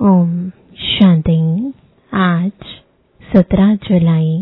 ओम शांति। आज 17 जुलाई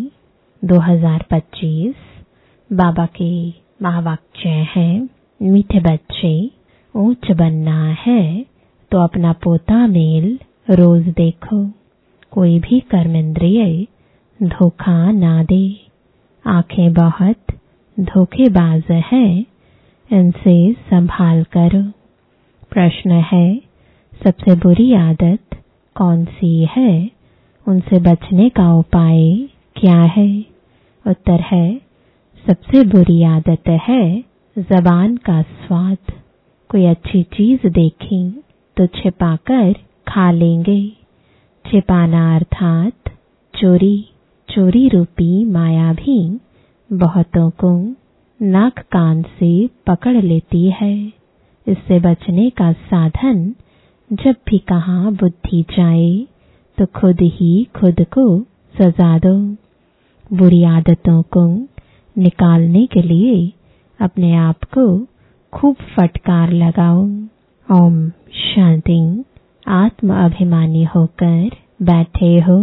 2025 बाबा के महावाक्य हैं, मीठे बच्चे, ऊंच बनना है तो अपना पोता मेल रोज देखो। कोई भी कर्मेंद्रिय धोखा ना दे। आंखें बहुत धोखेबाज है, इनसे संभाल करो। प्रश्न है, सबसे बुरी आदत कौन सी है? उनसे बचने का उपाय क्या है? उत्तर है, सबसे बुरी आदत है ज़बान का स्वाद। कोई अच्छी चीज देखी तो छिपाकर खा लेंगे। छिपाना अर्थात चोरी। चोरी रूपी माया भी बहुतों को नाक कान से पकड़ लेती है। इससे बचने का साधन, जब भी कहाँ बुद्धि जाए तो खुद ही खुद को सजा दो। बुरी आदतों को निकालने के लिए अपने आप को खूब फटकार लगाओ। ओम शांति। आत्म अभिमानी होकर बैठे हो।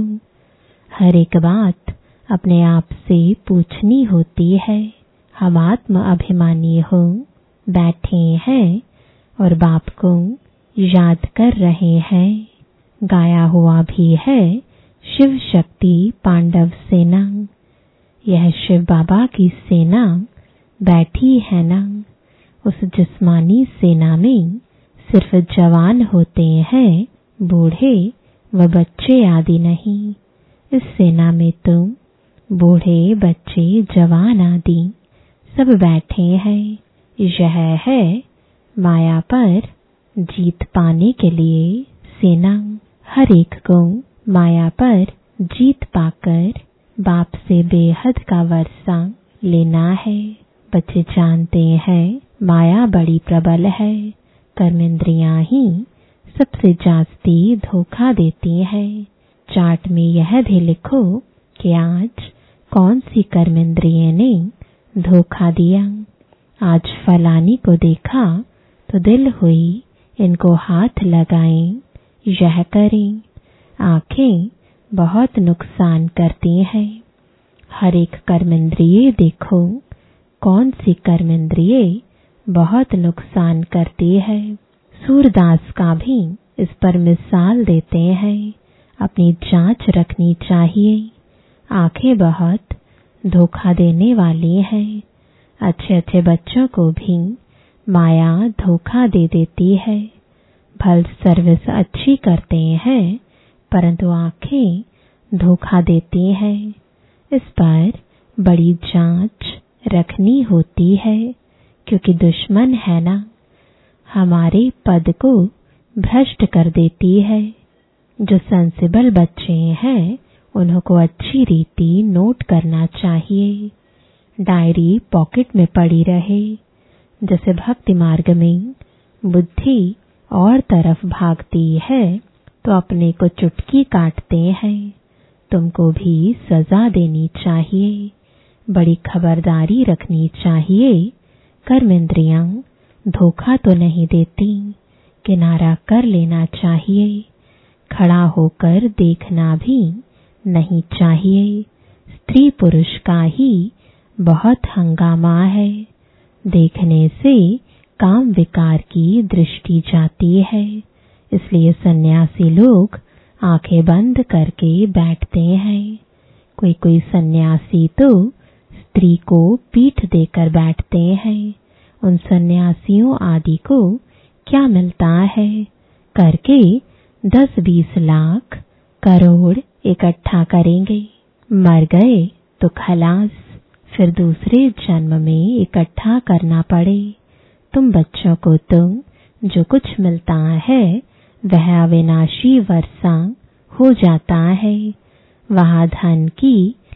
हर एक बात अपने आप से पूछनी होती है। हम आत्म अभिमानी हो बैठे हैं और बाप को याद कर रहे हैं। गाया हुआ भी है, शिव शक्ति पांडव सेना। यह शिव बाबा की सेना बैठी है ना। उस जिस्मानी सेना में सिर्फ जवान होते हैं, बूढ़े व बच्चे आदि नहीं। इस सेना में तो बूढ़े, बच्चे, जवान आदि सब बैठे हैं। यह है माया पर जीत पाने के लिए सेना। हर एक को माया पर जीत पाकर बाप से बेहद का वर्षा लेना है। बच्चे जानते हैं माया बड़ी प्रबल है। कर्मेंद्रियां ही सबसे जास्ती धोखा देती हैं। चार्ट में यह भी लिखो कि आज कौन सी कर्मेंद्रिय ने धोखा दिया। आज फलानी को देखा तो दिल हुई इनको हाथ लगाएं, यह करें। आंखें बहुत नुकसान करती हैं। हर एक कर्मेंद्रिय देखो कौन सी कर्मेंद्रिय बहुत नुकसान करती है। सूरदास का भी इस पर मिसाल देते हैं। अपनी जांच रखनी चाहिए। आंखें बहुत धोखा देने वाली हैं। अच्छे अच्छे बच्चों को भी माया धोखा दे देती है। भल सर्विस अच्छी करते हैं, परंतु आंखें धोखा देती हैं। इस पर बड़ी जांच रखनी होती है, क्योंकि दुश्मन है ना, हमारे पद को भ्रष्ट कर देती है। जो सेंसिबल बच्चे हैं, उनको अच्छी रीति नोट करना चाहिए। डायरी पॉकेट में पड़ी रहे। जैसे भक्ति मार्ग में बुद्धि और तरफ भागती है तो अपने को चुटकी काटते हैं। तुमको भी सजा देनी चाहिए। बड़ी खबरदारी रखनी चाहिए। कर्मेंद्रियां धोखा तो नहीं देती। किनारा कर लेना चाहिए। खड़ा होकर देखना भी नहीं चाहिए। स्त्री पुरुष का ही बहुत हंगामा है। देखने से काम विकार की दृष्टि जाती है। इसलिए सन्यासी लोग आंखें बंद करके बैठते हैं। कोई कोई सन्यासी तो स्त्री को पीठ देकर बैठते हैं। उन सन्यासियों आदि को क्या मिलता है? करके 10-20 लाख करोड़ इकट्ठा करेंगे। मर गए तो खलास, फिर दूसरे जन्म में इकट्ठा करना पड़े। तुम बच्चों को तो जो कुछ मिलता है वह अविनाशी वर्षा हो जाता है। वहां धन की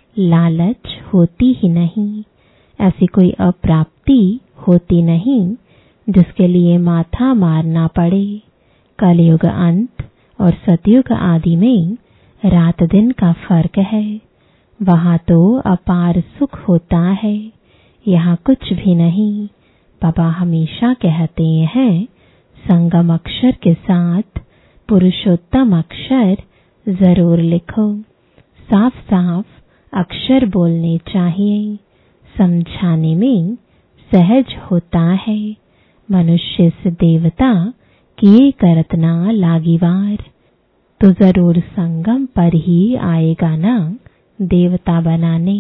लालच होती ही नहीं। ऐसी कोई अप्राप्ति होती नहीं जिसके लिए माथा मारना पड़े। कलयुग अंत और सतयुग आदि में रात दिन का फर्क है। वहां तो अपार सुख होता है, यहाँ कुछ भी नहीं। बाबा हमेशा कहते हैं, संगम अक्षर के साथ पुरुषोत्तम अक्षर जरूर लिखो। साफ साफ अक्षर बोलने चाहिए। समझाने में सहज होता है। मनुष्य से देवता किए करत ना लागिवार। तो जरूर संगम पर ही आएगा ना देवता बनाने।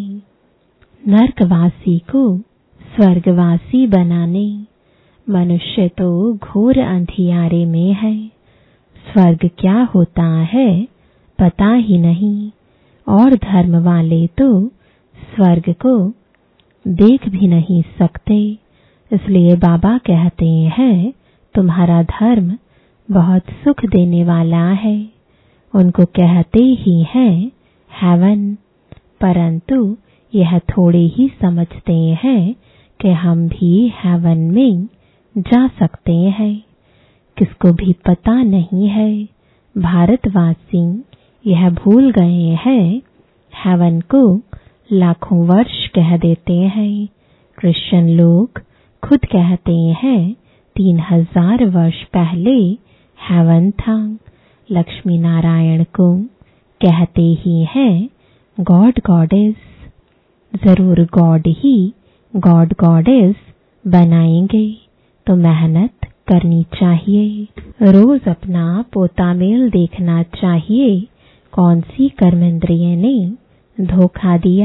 नरकवासी को स्वर्गवासी बनाने। मनुष्य तो घोर अंधियारे में है। स्वर्ग क्या होता है पता ही नहीं। और धर्म वाले तो स्वर्ग को देख भी नहीं सकते। इसलिए बाबा कहते हैं तुम्हारा धर्म बहुत सुख देने वाला है। उनको कहते ही हैं हेवन, परंतु यह थोड़े ही समझते हैं कि हम भी हेवन में जा सकते हैं। किसको भी पता नहीं है। भारतवासी यह भूल गए हैं। हेवन को लाखों वर्ष कह देते हैं। क्रिश्चियन लोग खुद कहते हैं 3000 वर्ष पहले हेवन था। लक्ष्मी नारायण को कहते ही हैं गॉड गॉडेस। जरूर गॉड ही गॉड गॉडेस बनाएंगे। तो मेहनत करनी चाहिए। रोज अपना पोतामेल देखना चाहिए। कौन सी कर्मेंद्रिय ने धोखा दिया।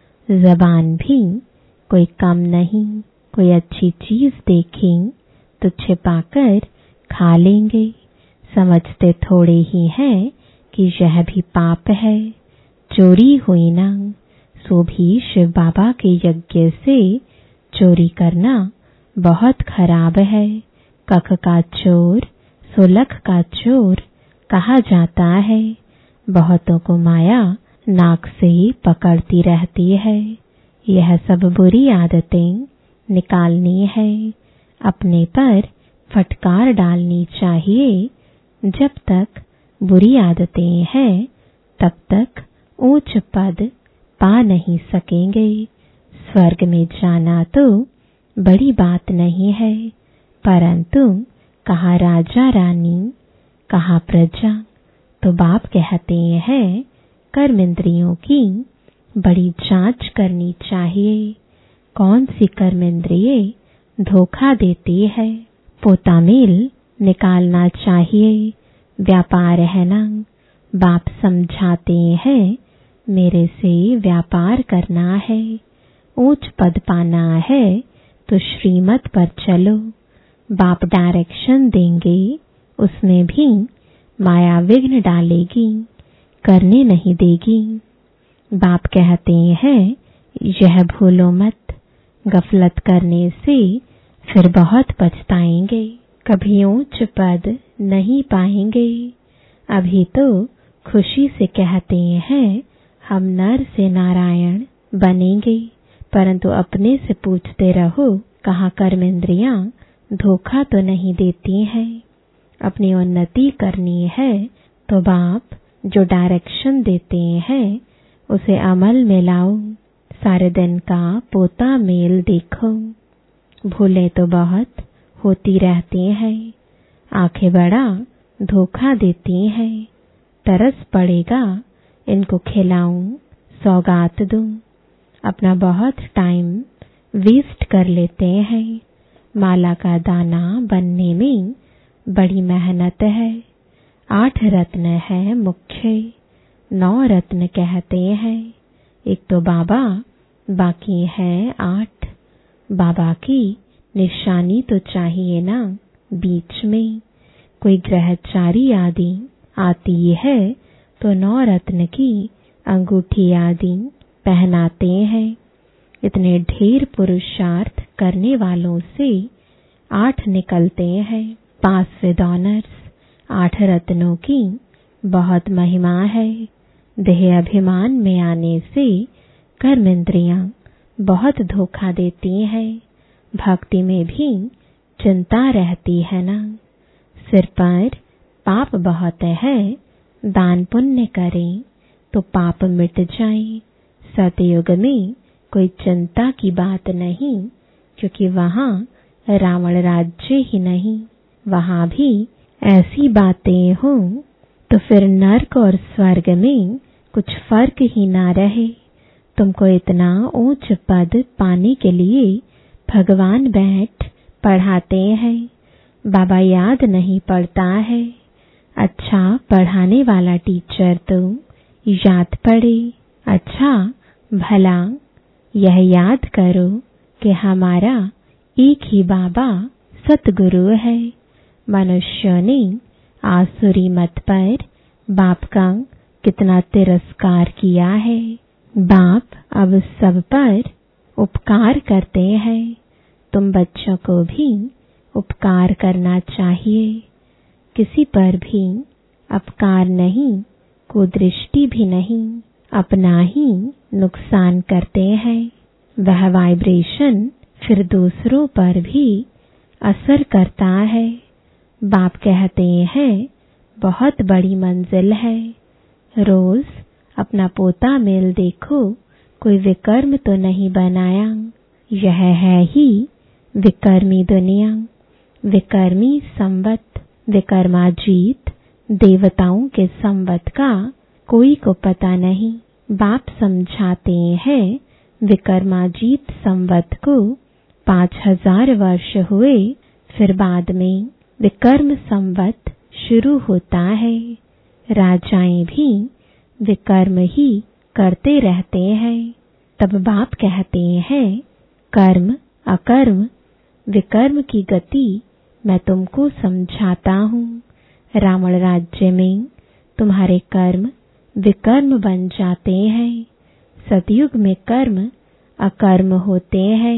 जबान भी कोई कम नहीं। कोई अच्छी चीज देखें तो छिपाकर खा लेंगे। समझते थोड़े ही हैं कि यह भी पाप है। चोरी हुई ना, सो भी शिव बाबा के यज्ञ से चोरी करना बहुत खराब है। कख का चोर सो लख का चोर कहा जाता है। बहुतों को माया नाक से पकड़ती रहती है। यह सब बुरी आदतें निकालनी है। अपने पर फटकार डालनी चाहिए। जब तक बुरी आदतें हैं तब तक ऊंच पद पा नहीं सकेंगे। स्वर्ग में जाना तो बड़ी बात नहीं है, परंतु कहाँ राजा रानी कहाँ प्रजा। तो बाप कहते हैं कर्म इंद्रियों की बड़ी जांच करनी चाहिए। कौन सी कर्म इंद्रिय धोखा देती है। पोतामेल निकालना चाहिए। व्यापार है ना। बाप समझाते हैं मेरे से व्यापार करना है। ऊंच पद पाना है तो श्रीमत पर चलो। बाप डायरेक्शन देंगे, उसमें भी माया विघ्न डालेगी, करने नहीं देगी। बाप कहते हैं यह भूलो मत। गफलत करने से फिर बहुत पछताएंगे। कभी ऊंच पद नहीं पाएंगे। अभी तो खुशी से कहते हैं हम नर से नारायण बनेंगे, परंतु अपने से पूछते रहो कहाँ कर्मेंद्रियां धोखा तो नहीं देती हैं। अपनी उन्नति करनी है तो बाप जो डायरेक्शन देते हैं उसे अमल में लाओ। सारे दिन का पोता मेल देखो। भूले तो बहुत होती रहती हैं। आंखें बड़ा धोखा देती हैं। तरस पड़ेगा इनको खिलाऊं, सौगात दूं। अपना बहुत टाइम वेस्ट कर लेते हैं। माला का दाना बनने में बड़ी मेहनत है। 8 रत्न है मुख्य, 9 रत्न कहते हैं। एक तो बाबा, बाकी है 8। बाबा की निशानी तो चाहिए ना। बीच में कोई ग्रहचारी आदि आती है तो 9 रत्न की अंगूठी आदि पहनाते हैं। इतने ढेर पुरुषार्थ करने वालों से 8 निकलते हैं। पास विद ऑनर्स। 8 रत्नों की बहुत महिमा है। देह अभिमान में आने से कर्म इंद्रियां बहुत धोखा देती हैं। भक्ति में भी चिंता रहती है ना। सिर पर पाप बहुत है। दान पुण्य करें तो पाप मिट जाए। सतयुग में कोई चिंता की बात नहीं, क्योंकि वहां रावण राज्य ही नहीं, वहां भी ऐसी बातें हों तो फिर नर्क और स्वर्ग में कुछ फर्क ही ना रहे। तुमको इतना ऊंच पद पाने के लिए भगवान बैठ पढ़ाते हैं। बाबा याद नहीं पड़ता है। अच्छा पढ़ाने वाला टीचर तो याद पड़े। अच्छा भला यह याद करो कि हमारा एक ही बाबा सतगुरु है। मनुष्यों ने आसुरी मत पर बाप का कितना तिरस्कार किया है। बाप अब सब पर उपकार करते हैं। तुम बच्चों को भी उपकार करना चाहिए। किसी पर भी अपकार नहीं, कुदृष्टि भी नहीं, अपना ही नुकसान करते हैं। वह वाइब्रेशन फिर दूसरों पर भी असर करता है। बाप कहते हैं बहुत बड़ी मंजिल है। रोज अपना पोता मेल देखो, कोई विकर्म तो नहीं बनाया। यह है ही विकर्मी दुनिया, विकर्मी संवत, विकर्माजीत देवताओं के संवत का कोई को पता नहीं। बाप समझाते हैं विकर्माजीत संवत को 5000 वर्ष हुए, फिर बाद में विकर्म संवत शुरू होता है। राजाएं भी विकर्म ही करते रहते हैं। तब बाप कहते हैं कर्म अकर्म विकर्म की गति मैं तुमको समझाता हूँ। रावण राज्य में तुम्हारे कर्म विकर्म बन जाते हैं। सतयुग में कर्म अकर्म होते हैं,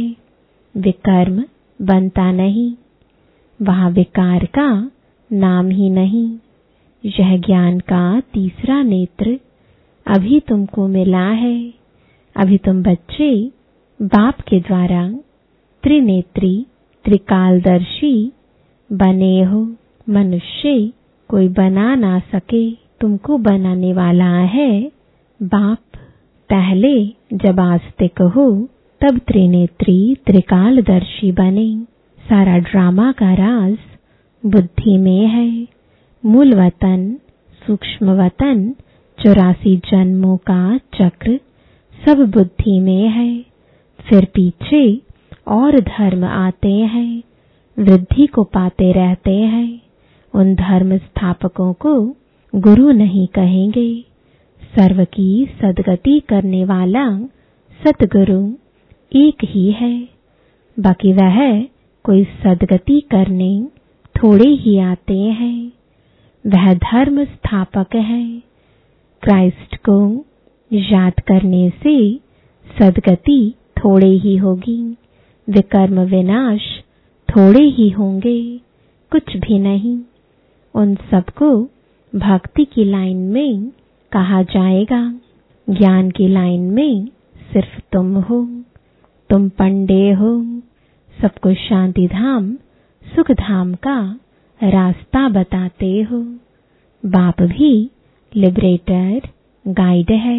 विकर्म बनता नहीं। वहाँ विकार का नाम ही नहीं। यह ज्ञान का तीसरा नेत्र अभी तुमको मिला है। अभी तुम बच्चे बाप के द्वारा त्रिनेत्री त्रिकालदर्शी बने हो। मनुष्य कोई बना ना सके, तुमको बनाने वाला है बाप। पहले जब आस्तिक हो तब त्रिनेत्री त्रिकालदर्शी बने। सारा ड्रामा का राज बुद्धि में है। मूल वतन, सूक्ष्म वतन, 84 जन्मों का चक्र सब बुद्धि में है। फिर पीछे और धर्म आते हैं, वृद्धि को पाते रहते हैं। उन धर्म स्थापकों को गुरु नहीं कहेंगे। सर्व की सद्गति करने वाला सतगुरु एक ही है। बाकी वह कोई सद्गति करने थोड़े ही आते हैं। वह धर्म स्थापक है। क्राइस्ट को याद करने से सद्गति थोड़े ही होगी, विकर्म विनाश थोड़े ही होंगे, कुछ भी नहीं। उन सबको भक्ति की लाइन में कहा जाएगा। ज्ञान की लाइन में सिर्फ तुम हो। तुम पंडे हो। सबको शांति धाम सुख धाम का रास्ता बताते हो। बाप भी लिबरेटर गाइड है।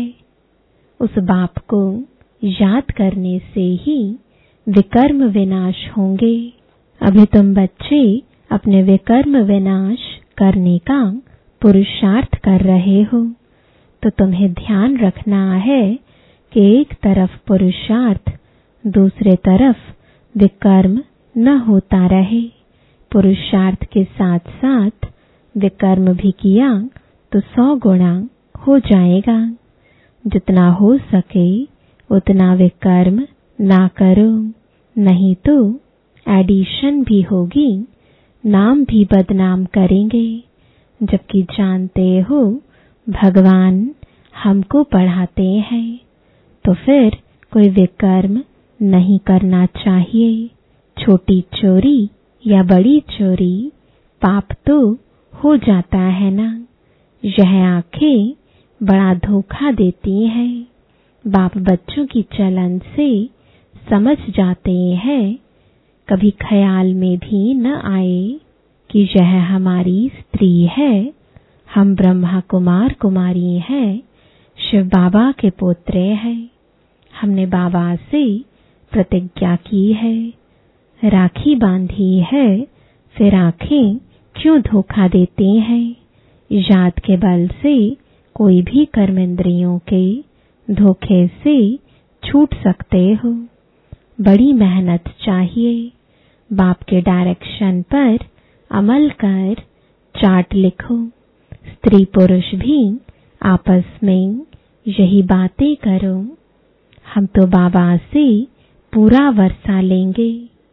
उस बाप को याद करने से ही विकर्म विनाश होंगे। अभी तुम बच्चे अपने विकर्म विनाश करने का पुरुषार्थ कर रहे हो, तो तुम्हें ध्यान रखना है कि एक तरफ पुरुषार्थ, दूसरे तरफ विकर्म न होता रहे। पुरुषार्थ के साथ साथ विकर्म भी किया तो 100 गुणा हो जाएगा। जितना हो सके उतना विकर्म ना करो, नहीं तो एडिशन भी होगी, नाम भी बदनाम करेंगे। जबकि जानते हो भगवान हमको पढ़ाते हैं, तो फिर कोई विकर्म नहीं करना चाहिए। छोटी चोरी या बड़ी चोरी पाप तो हो जाता है ना। यह आंखें बड़ा धोखा देती हैं। बाप बच्चों की चलन से समझ जाते हैं। कभी ख्याल में भी न आए कि यह हमारी स्त्री है। हम ब्रह्मा कुमार कुमारी हैं, शिव बाबा के पोत्रे हैं। हमने बाबा से प्रतिज्ञा की है, राखी बांधी है, फिर आंखें क्यों धोखा देते हैं? याद के बल से कोई भी कर्मेंद्रियों के धोखे से छूट सकते हो। बड़ी मेहनत चाहिए। बाप के डायरेक्शन पर अमल कर चार्ट लिखो। स्त्री पुरुष भी आपस में यही बातें करो। हम तो बाबा से पूरा वर्षा लेंगे,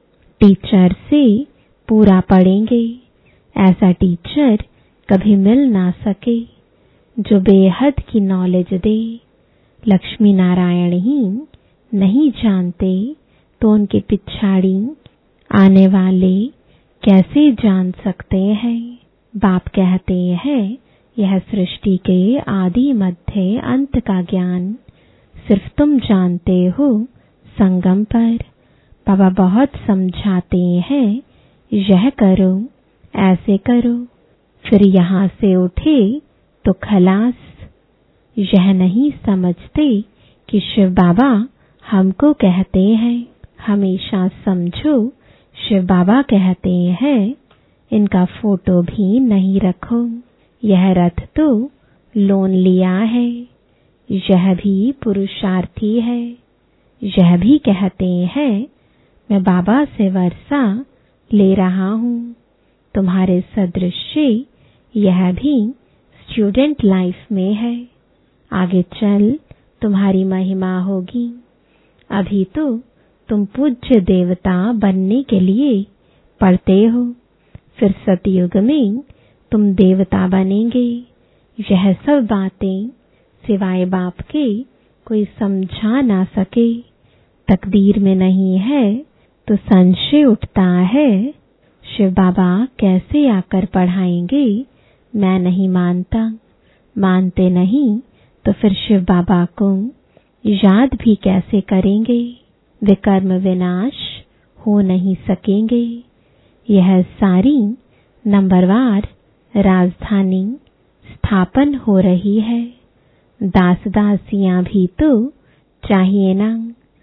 टीचर से पूरा पढ़ेंगे। ऐसा टीचर कभी मिल ना सके जो बेहद की नॉलेज दे। लक्ष्मी नारायण ही नहीं जानते तो उनके पिछाड़ी आने वाले कैसे जान सकते हैं? बाप कहते हैं यह सृष्टि के आदि मध्य अंत का ज्ञान सिर्फ तुम जानते हो संगम पर। बाबा बहुत समझाते हैं यह करो, ऐसे करो, फिर यहाँ से उठे तो खलास। यह नहीं समझते कि शिव बाबा हमको कहते हैं। हमेशा समझो शिव बाबा कहते हैं इनका फोटो भी नहीं रखो। यह रथ तो लोन लिया है, यह भी पुरुषार्थी है। यह भी कहते हैं मैं बाबा से वर्षा ले रहा हूँ। तुम्हारे सदृश्य यह भी स्टूडेंट लाइफ में है। आगे चल तुम्हारी महिमा होगी। अभी तो तुम पूज्य देवता बनने के लिए पढ़ते हो, फिर सतयुग में तुम देवता बनेंगे। यह सब बातें सिवाय बाप के कोई समझा ना सके। तकदीर में नहीं है तो संशय उठता है शिव बाबा कैसे आकर पढ़ाएंगे? मैं नहीं मानता। मानते नहीं तो फिर शिव बाबा को याद भी कैसे करेंगे? वे कर्म विनाश हो नहीं सकेंगे। यह सारी नंबरवार राजधानी स्थापन हो रही है। दास दासियां भी तो चाहिए ना।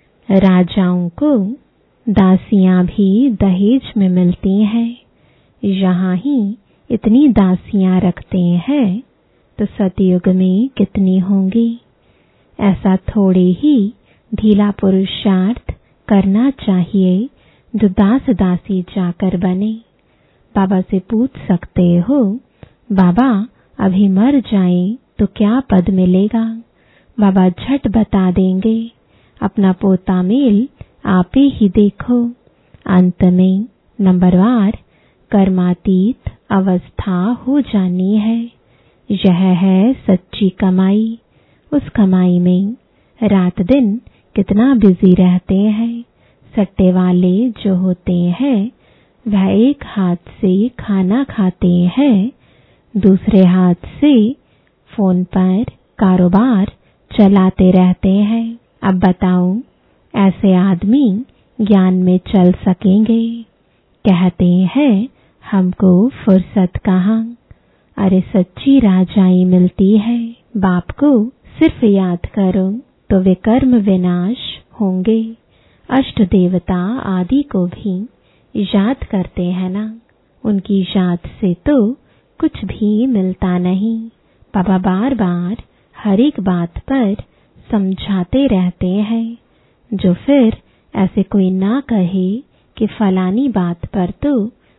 राजाओं को दासियां भी दहेज में मिलती हैं। यहाँ ही इतनी दासियां रखते हैं तो सतयुग में कितनी होंगी? ऐसा थोड़े ही ढीला पुरुषार्थ करना चाहिए जो दास दासी जाकर बने। बाबा से पूछ सकते हो बाबा अभी मर जाए तो क्या पद मिलेगा? बाबा झट बता देंगे अपना पोता मेल आप ही देखो। अंत में नंबरवार कर्मातीत अवस्था हो जानी है। यह है सच्ची कमाई। उस कमाई में रात दिन कितना बिजी रहते हैं। सट्टे वाले जो होते हैं वह एक हाथ से खाना खाते हैं, दूसरे हाथ से फोन पर कारोबार चलाते रहते हैं। अब बताओ ऐसे आदमी ज्ञान में चल सकेंगे? कहते हैं हमको फुर्सत कहाँ। अरे सच्ची राजाई मिलती है। बाप को सिर्फ याद करो तो वे कर्म विनाश होंगे। अष्ट देवता आदि को भी याद करते हैं ना। उनकी याद से तो कुछ भी मिलता नहीं। बाबा बार बार हर एक बात पर समझाते रहते हैं। जो फिर ऐसे कोई ना कहे कि फलानी बात पर तो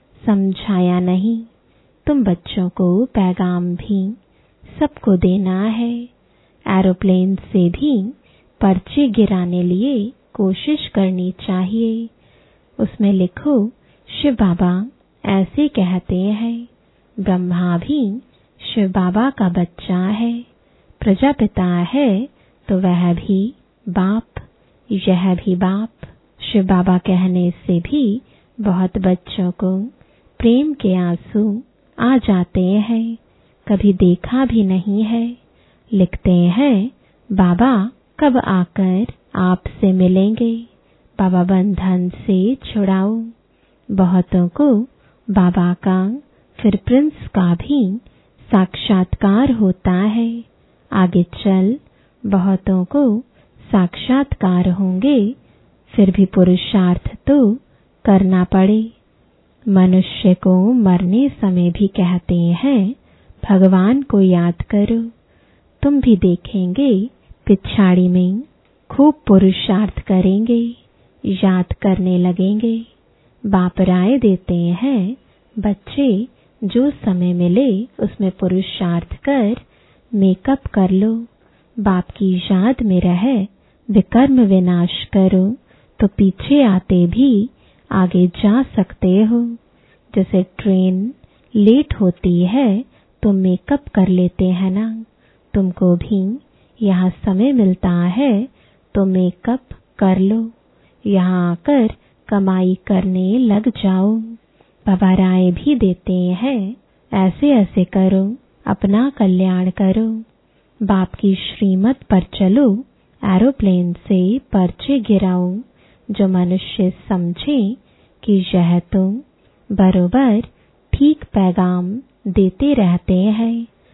समझाया नहीं। तुम बच्चों को पैगाम भी सबको देना है। एरोप्लेन से भी पर्चे गिराने लिए कोशिश करनी चाहिए। उसमें लिखो शिव बाबा ऐसे कहते हैं। ब्रह्मा भी शिव बाबा का बच्चा है। प्रजापिता है तो वह भी बाप, यह भी बाप। शिव बाबा कहने से भी बहुत बच्चों को प्रेम के आंसू आ जाते हैं। कभी देखा भी नहीं है। लिखते हैं बाबा कब आकर आपसे मिलेंगे? बाबा बंधन से छुड़ाओ। बहुतों को बाबा का फिर प्रिंस का भी साक्षात्कार होता है। आगे चल बहुतों को साक्षात्कार होंगे, फिर भी पुरुषार्थ तो करना पड़े। मनुष्य को मरने समय भी कहते हैं भगवान को याद करो। तुम भी देखेंगे पिछाड़ी में खूब पुरुषार्थ करेंगे, याद करने लगेंगे। बाप राय देते हैं बच्चे जो समय मिले उसमें पुरुषार्थ कर मेकअप कर लो। बाप की याद में रह विकर्म विनाश करो तो पीछे आते भी आगे जा सकते हो। जैसे ट्रेन लेट होती है तो मेकअप कर लेते हैं ना, तुमको भी यहाँ समय मिलता है तो मेकअप कर लो, यहाँ आकर कमाई करने लग जाओ। बाबा राय भी देते हैं ऐसे ऐसे करो, अपना कल्याण करो। बाप की श्रीमत पर चलो, एरोप्लेन से पर्चे गिराओ, जो मनुष्य समझे कि यह तुम बरोबर ठीक पैगाम देते रहते हैं।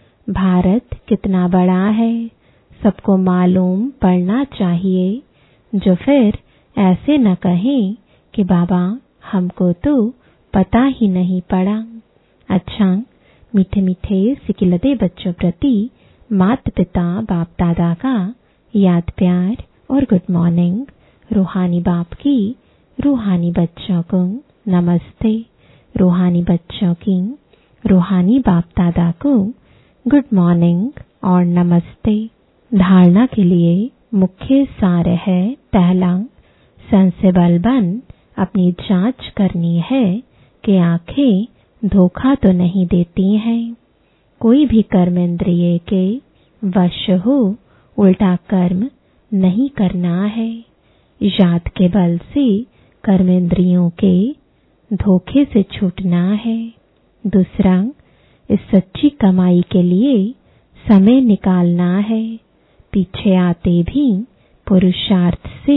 भारत कितना बड़ा है सबको मालूम पड़ना चाहिए, जो फिर ऐसे न कहें कि बाबा हमको तो पता ही नहीं पड़ा। अच्छा, मीठे मीठे सिकिलते बच्चों प्रति माता पिता बाप दादा का याद प्यार और गुड मॉर्निंग। रूहानी बाप की रूहानी बच्चों को नमस्ते। रूहानी बच्चों की रूहानी बाप दादा को गुड मॉर्निंग और नमस्ते। धारणा के लिए मुख्य सार है, पहला, सेंसिबल बन अपनी जांच करनी है कि आंखें धोखा तो नहीं देती हैं। कोई भी कर्म इंद्रिय के वश हो उल्टा कर्म नहीं करना है। याद के बल से कर्म इंद्रियों के धोखे से छूटना है। दूसरा, इस सच्ची कमाई के लिए समय निकालना है। पीछे आते भी पुरुषार्थ से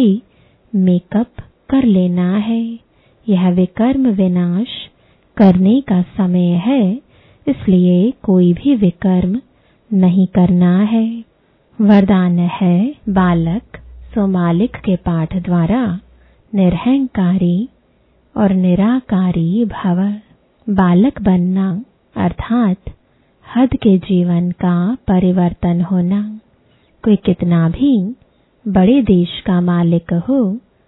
मेकअप कर लेना है। यह विकर्म विनाश करने का समय है, इसलिए कोई भी विकर्म नहीं करना है। वरदान है, बालक सो मालिक के पाठ द्वारा निरहंकारी और निराकारी भव। बालक बनना अर्थात हद के जीवन का परिवर्तन होना। कोई कितना भी बड़े देश का मालिक हो,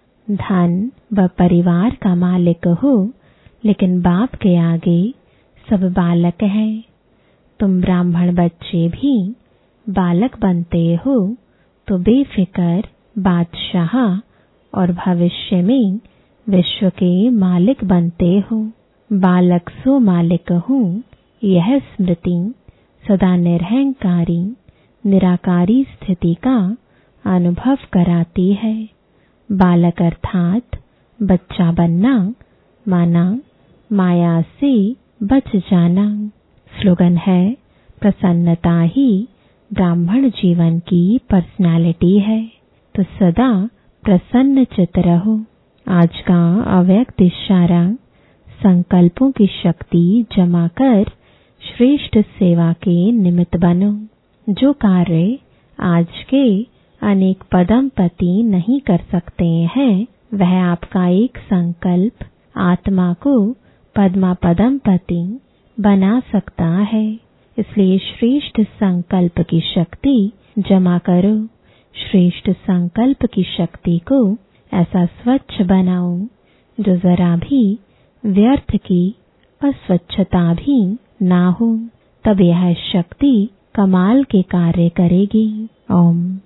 धन व परिवार का मालिक हो, लेकिन बाप के आगे सब बालक हैं। तुम ब्राह्मण बच्चे भी बालक बनते हो तो बेफिक्र बादशाह और भविष्य में विश्व के मालिक बनते हो। बालक सो मालिक हूँ, यह स्मृति सदा निरहंकारी निराकारी स्थिति का अनुभव कराती है। बालक अर्थात बच्चा बनना, माना माया से बच जाना। स्लोगन है, प्रसन्नता ही ब्राह्मण जीवन की पर्सनालिटी है, तो सदा प्रसन्न चित्त रहो। आज का अव्यक्त इशारा, संकल्पों की शक्ति जमा कर श्रेष्ठ सेवा के निमित्त बनो। जो कार्य आज के अनेक पदमपति नहीं कर सकते हैं, वह आपका एक संकल्प आत्मा को पद्मा पदमपति बना सकता है। इसलिए श्रेष्ठ संकल्प की शक्ति जमा करो। श्रेष्ठ संकल्प की शक्ति को ऐसा स्वच्छ बनाओ जो जरा भी व्यर्थ की अस्वच्छता भी ना हो, तब यह शक्ति कमाल के कार्य करेगी। ओम